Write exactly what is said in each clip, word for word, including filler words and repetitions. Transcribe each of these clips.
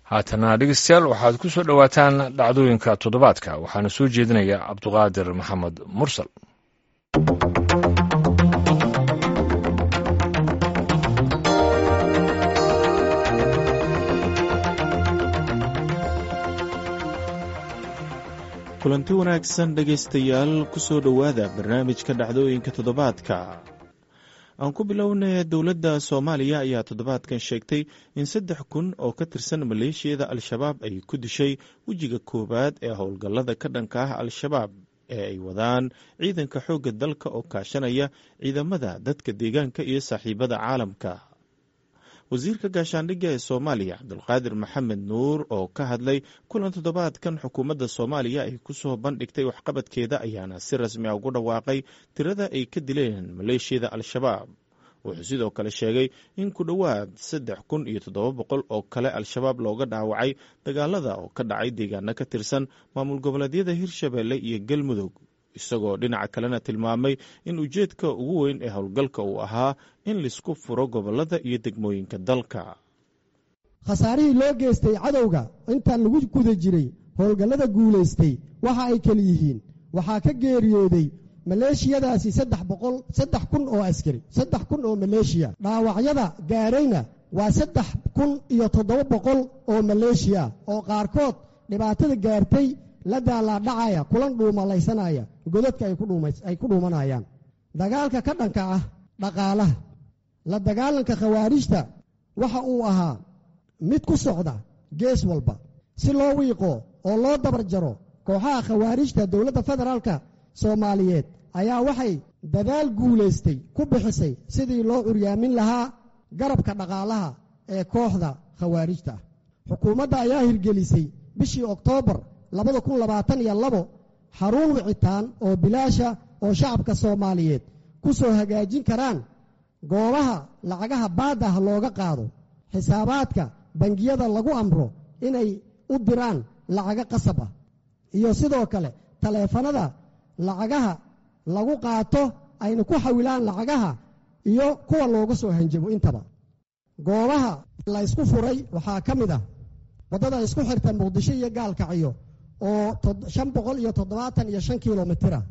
haatana dhegeystayaal waxaad ku soo dhowaataan dhacdooyinka toddobaadka waxaana soo jeedinaya cabduqaadir maxamed mursal. kulanti wanaagsan dhegaystayaal ku soo dhowaada barnaamijka dhacdooyinka toddobaadka. aan ku bilownay dowladda soomaaliya ayaa toddobaadkan sheegtay in saddex kun oo ka tirsan maleeshiyada al-shabaab ay ku dishay wejiga koowaad ee howlgallada ka dhanka ah al-shabaab ee ay wadaan ciidanka xoogga dalka oo kaashanaya ciidamada dadka deegaanka iyo saaxiibada caalamka. wasiirka gaashaandhigga ee soomaaliya cabdulqaadir maxamed nuur oo ka hadlay kulan toddobaadkan xukuumadda soomaaliya ay ku soo bandhigtay waxqabadkeeda ayaana si rasmi a ugu dhawaaqay tirada ay ka dileen maleeshiyada al-shabaab. wuxuu sidoo kale sheegay in ku dhowaad saddex kun iyo toddoba boqol oo kale al-shabaab looga dhaawacay dagaalada oo ka dhacay deegaano ka tirsan maamul goboleedyada hirshabeelle iyo galmudug, isagoo dhinaca kalena tilmaamay in ujeedka ugu weyn ee howlgalka uu ahaa in laisku furo gobolada iyo degmooyinka dalka. khasaarihii loo geystay cadowga intaan lagu guda jiray howlgallada guulaystay waxa ay kala yihiin waxaa ka geeriyooday maleeshiyadaasi saddex boqol saddex kun oo askari saddex kun oo maleeshiya. dhaawacyada gaarayna waa saddex kun iyo toddoba boqol oo maleeshiya oo qaarkood dhibaatada gaartay la daalaadhacaya kulan dhuumalaysanaya godadka ay ku dhuumanayaan. dagaalka ka dhanka ah dhaqaalaha la dagaalanka khawaarijta waxa uu ahaa mid ku socda gees walba si loo wiiqo oo loo dabar jaro kooxaha khawaarijta. dowladda federaalka soomaaliyeed ayaa waxay dadaal guulaystay ku bixisay sidii loo curyaamin lahaa garabka dhaqaalaha ee kooxda khawaarijta. xukuumadda ayaa hirgelisay bishii oktoobar labada kun labaatan iyo labo xarun wicitaan oo bilaasha oo shacabka soomaaliyeed ku soo hagaajin karaan goobaha lacagaha baaddah looga qaado, xisaabaadka bangiyada lagu amro inay u diraan lacago qasab ah, iyo sidoo kale taleefanada lacagaha lagu qaato ayna ku xawilaan lacagaha iyo kuwa looga soo hanjabo. intaba goobaha la isku furay waxaa ka mid ah waddada isku xirta muqdisho iyo gaalkacyo oo shan boqol iyo toddobaatan iyo shan kilomitira.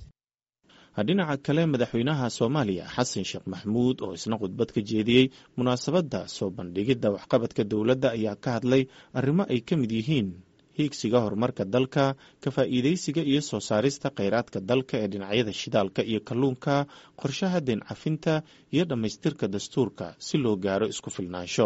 dhinaca kale madaxweynaha soomaaliya xasan sheekh maxamuud oo isna khudbad ka jeediyey munaasabadda soo bandhigidda waxqabadka dowladda ayaa ka hadlay arrimo ay ka mid yihiin hiigsiga horumarka dalka, ka faa'iidaysiga iyo soo saarista kheyraadka dalka ee dhinacyada shidaalka iyo kalluunka, qorshaha deen cafinta iyo dhammaystirka dastuurka si loo gaaro isku filnaansho.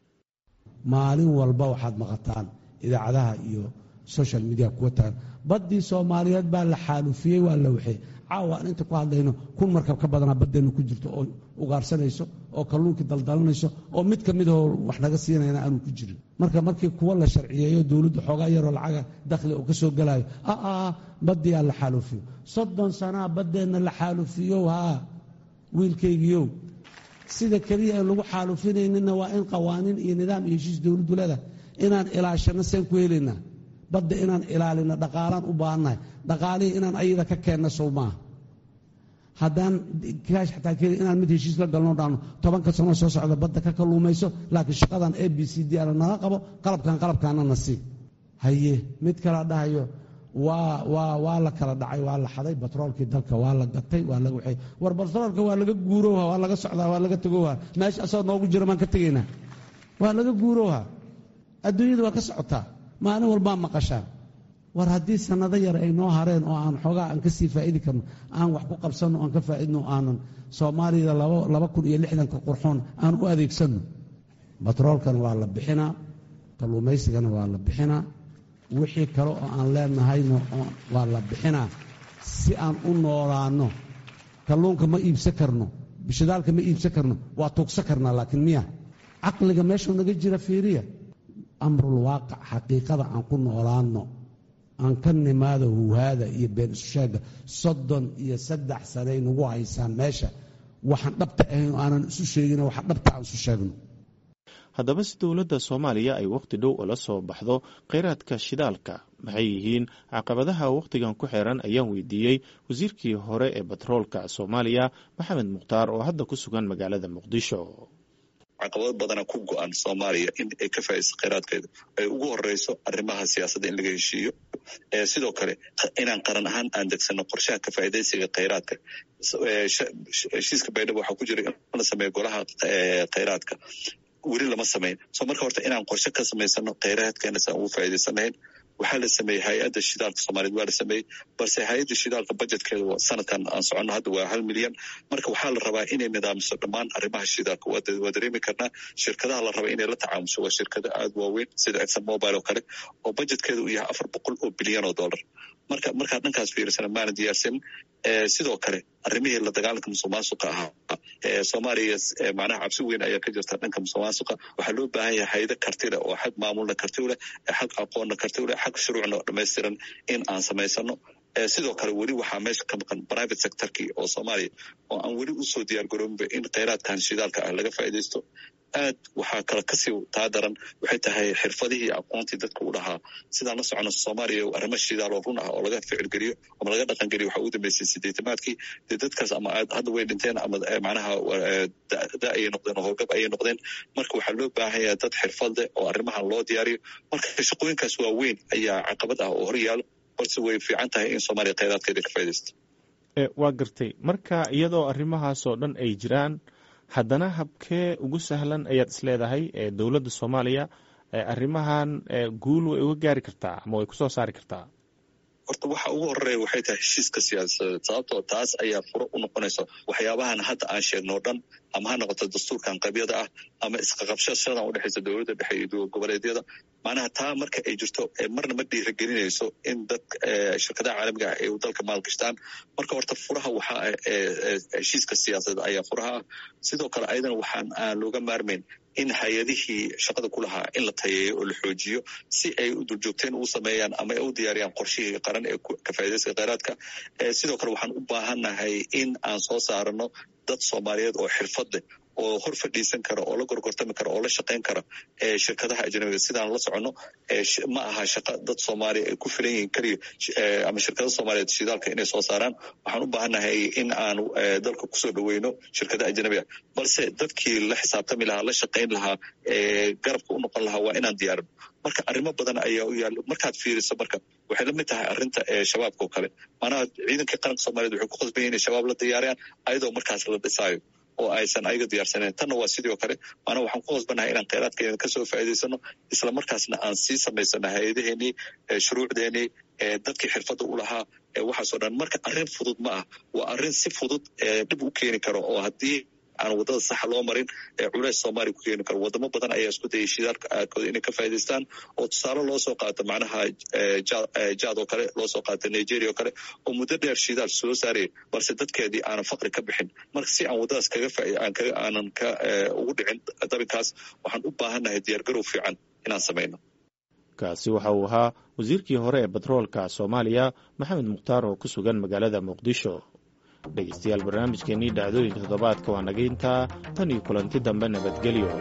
maalin walba waxaad maqataan idaacadaha iyo social media kuwa tagan baddii soomaaliyeed baa la xaalufiyey, waa la waxay caawa aan inta ku hadlayno kun markab ka badanaa baddeenna ku jirto oo ugaarsanayso oo kalluunkii daldalanayso oo mid ka midahoo wax naga siinayna aanu ku jirin. marka markii kuwa la sharciyeeyo dowladdu xoogaa yaroo lacaga dakhli oo ka soo gelayo aa baddii aa la xaalufiyo soddon sanaa baddeenna la xaalufiyo. haa wiilkaygiiow, sida keliya aan lagu xaalufinayninna waa in qawaaniin iyo nidaam iyo heshiis dowladdu leedahay inaan ilaashano seen ku helaynaa. badda inaan ilaalino dhaqaalaan u baahannahay, dhaqaalihii inaan ayada ka keenna sow maaha. haddaan kaash xataa keli inaan mid heshiis la galno dhaano tobanka sano soo socda badda ka kalluumayso, laakiin shaqadan a b c d ana naga qabo, qalabkan qalabkaana na sii. haye mid kala dhahayo waa waa waa la kala dhacay, waa la xaday batroolkii dalka, waa la gatay, waa laga waxay war batroolka waa laga guurowha, waa laga socdaa, waa laga tegowha, meesha asagoo noogu jira maan ka tegaynaa. waa laga guurowha, adduunyada waa ka socotaa, maalin walbaa maqashaan. war haddii sannado yar ay noo hareen oo aan xoogaa aan ka sii faa'idi karno, aan wax ku qabsanno, aan ka faa'idno, aanan soomaalida laba kun iyo lixdanka qurxoon aan u adeegsanno. batroolkana waa la bixinaa, kalluumaysigana waa la bixinaa, wixii kale oo aan leenahayna waa la bixinaa si aan u noolaanno. kalluunka ma iibsan karno, bishidaalka ma iibsan karno, waa tuugsan karnaa, laakiin miya caqliga meeshuu naga jira fiiriya. amrul waaqic, xaqiiqada aan ku noolaanno, aan ka nimaado huhaada iyo been isu sheega. soddon iyo saddex sanay nagu haysaan meesha waxaan dhabta ahayn oo aanan isu sheegin, waxa dhabta aan isu sheegno. haddaba si dowladda soomaaliya ay wakhti dhow ula soo baxdo kheyraadka shidaalka, maxay yihiin caqabadaha wakhtigan ku xiran ayaan weydiiyey wasiirkii hore ee batroolka soomaaliya maxamed mukhtaar oo hadda ku sugan magaalada muqdisho. caqabad badana ku go-an Soomaaliya in ay ka faa'iideyso kheyraadkeeda ay ugu horeyso arrimaha siyaasadda in laga heshiiyo ee sidoo kale inaan qaran ahaan aan degsano qorshaha ka faa'iideysiga kheyraadka heshiiska Baydhabo waxaa ku jira in la sameeyo golaha kheyraadka weli lama sameyn soo marka horta inaan qorshe ka samaysano kheyraadkeena si aan ugu faa'iideysanayn waxaa la sameeyey hay-adda shidaalka Soomaaliyeed waa la sameeyey balse hay-adda shidaalka budgetkeeda sanadkan aan soconno hadda waa hal milyan marka waxaa la rabaa inay nidaamiso dhammaan arrimaha shidaalka waa dareemi karnaa shirkadaha la raba inay la tacaamusho waa shirkado aad waaweyn sida Exxon Mobil oo kale oo budgetkeeda uu yahay afar boqol oo bilyan oo dollar marka markaa dhankaas fiirsana maana diyaarsan sidoo kale arrimihii la dagaalanka musuqmaasuqa ahaa ee Soomaaliya macnaha cabsi weyn ayaa ka jirta dhanka musuqmaasuqa waxaa loo baahan yahay hay'ado karti leh oo xag maamulna karti leh xag aqoonna karti leh xag shuruucna dhameystiran in aan samaysano sidoo kale weli waxaa meesha ka maqan private sectorkii oo Soomaaliya oo aan weli usoo diyaar garoobin in kheyraadkan shidaalka ah laga faa'iideysto aad waxaa kale kasii taadaran waxay tahay xirfadihii aqoontii dadka u dhahaa sidaan la socono Soomaaliya arrimo shidaal oo run ah oo laga ficil geliyo ama laga dhaqan geliyo waxa ugu dambeysay sideetamaadkii dadkaas ama hadda way dhinteen ama macnaha da ay noqdeen oo howlgab ay noqdeen marka waxaa loo baahan yahay dad xirfad leh oo arrimahan loo diyaariyo marka shaqooyinkaas waa weyn ayaa caqabad ah oo hor yaalo balse way fiican tahay in Soomaaliya kheyraadkeeda ka faa'iideysto waa gartay marka iyadoo arrimahaas oo dhan ay jiraan haddana habkee ugu sahlan ayaad isleedahay ee dowladda Soomaaliya arrimahan guul way uga gaari kartaa ama way kusoo saari kartaa horta waxa ugu horeeya waxay tahay heshiiska siyaasadeed sababtoo taas ayaa furo u noqonaysa waxyaabahan hadda aan sheegno dhan ama ha noqoto dastuurkan qabyada ah ama isqaqabshada u dhaxaysa dowladda dhexe iyo goboleedyada macnaha taa marka ay jirto marna ma dhiirigelinayso in dad shirkadaha caalamiga ah ay dalka maalgashtaan marka horta furaha waxaa heshiiska siyaasadeed ayaa furaha sidoo kale ayadana waxaan aan looga maarmayn in hay-adihii shaqada ku lahaa in la tayeeyo oo la xoojiyo si ay u duljoogteen u sameeyaan ama ay u diyaariyaan qorshihii qaran ee ka faa'iideysiga kheyraadka sidoo kale waxaan u baahannahay in aan soo saarano dad Soomaaliyeed oo xirfad leh oo hor fadhiisan kara oo la gorgortami kara oo la shaqayn kara ee shirkadaha ajnabiga sidaan la socono ma aha shaqo dad Soomaali ay ku filan yihiin kaliya ama shirkadaha Soomaaliyeed shidaalka inay soo saaraan waxaan u baahanahay in aan dalka ku soo dhaweyno shirkadaha ajnabiga balse dadkii la xisaabtami lahaa la shaqayn lahaa ee garabka u noqon lahaa waa inaan diyaarino marka arrimo badan ayaa u yaalo markaad fiiriso marka waxay la mid tahay arrinta ee shabaabka oo kale maanaha ciidanka qaranka Soomaaliyeed waxay ku qasban yihiin shabaab la diyaariyaan ayadoo markaas la dhisaayo oo aysan ayaga diyaarsaneen tanna waa sidoo kale maana waxaan ku qasbanahay inaan kheyraadkeena ka soo faa'iideysano isla markaasna aan sii samaysano hay'adaheennii shuruucdeennii dadkii xirfadda u lahaa waxaasoo dhan marka arrin fudud ma ah waa arrin si fudud dhib u keeni karo oo haddii aan wadada saxa loo marin culays Soomaaliya ku keeni karo wadamo badan ayaa isku dayay shidaalka aadkooda inay ka faa'iideystaan oo tusaale loo soo qaato macnaha jaad oo kale loo soo qaato Nigeria oo kale oo muddo dheer shidaal soo saarayay balse dadkeedii aanan faqri ka bixin marka si aan wadadaas kaga aan kaga aanan ka ugu dhicin dabinkaas waxaan u baahannahay diyaargarow fiican inaan samayno kaasi waxa uu ahaa wasiirkii hore ee batroolka Soomaaliya Maxamed Mukhtaar oo ku sugan magaalada Muqdisho dhegeystayaal barnaamijkeennii dhacdooyinka toddobaadka waa naga intaa tan iyo kulanti dambe nabadgelyo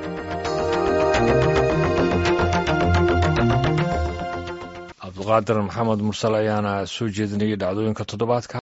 cabduqaadir maxamed mursal ayaana soo jeedinayay dhacdooyinka toddobaadka